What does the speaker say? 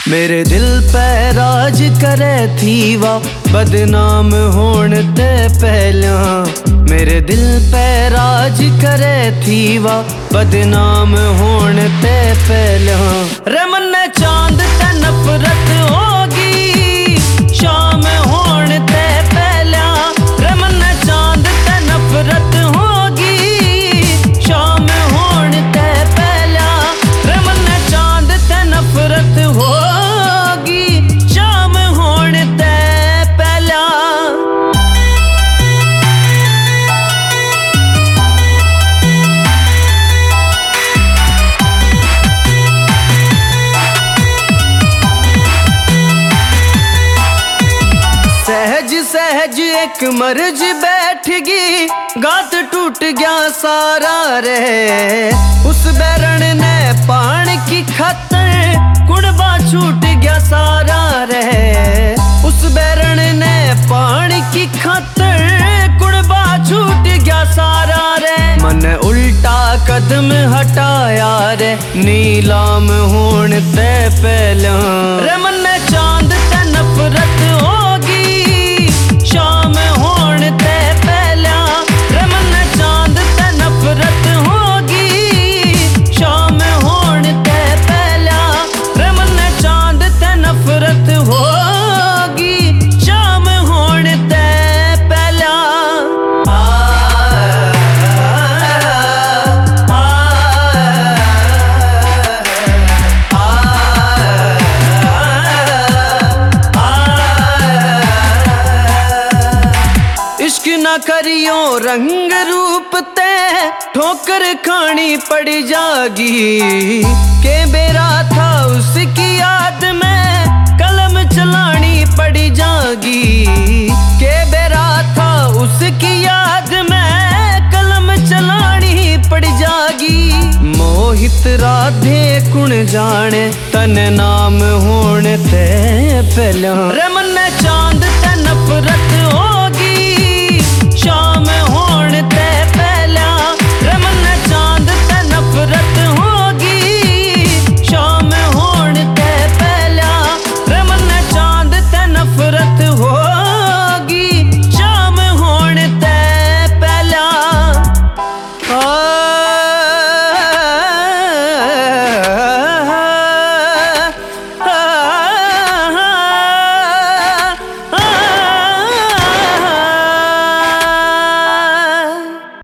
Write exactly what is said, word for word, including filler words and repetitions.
मेरे दिल पे राज करे थी वा बदनाम होण ते पहला। मेरे दिल पे राज करे थी वा बदनाम होण ते पहला। रे मन्ने चांद ते नफरत होगी शाम होण ते पहला। रे मन्ने चांद ते नफरत होगी शाम होण ते पहला। रे मन्ने चांद ते नफरत हो सहज सहज एक मर्ज बैठ गई गात टूट गया सारा रे। उस बैरण ने पान की खातर कुड़बा छूट गया सारा रे। उस बैरण ने पान की खातर कुड़बा छूट गया सारा रे। मन उल्टा कदम हटाया रे नीलाम होण ते पहला। रे मन चांद ते नफरत होगी शाम होण ते पहला। रे मन चांद ते नफरत होगी शाम होण ते पहला। रे मन चांद ते नफरत होगी शाम होण ते पहला। इश्क ना करियो रंग रूप ते ठोकर खानी पड़ जागी। के बेरा था उसकी याद में कलम चलानी पड़ जागी। के बेरा था उसकी याद में कलम चलानी पड़ जागी। मोहित राधे कुण जाने तन नाम होण ते पहला। रे मन चांद ते नफरत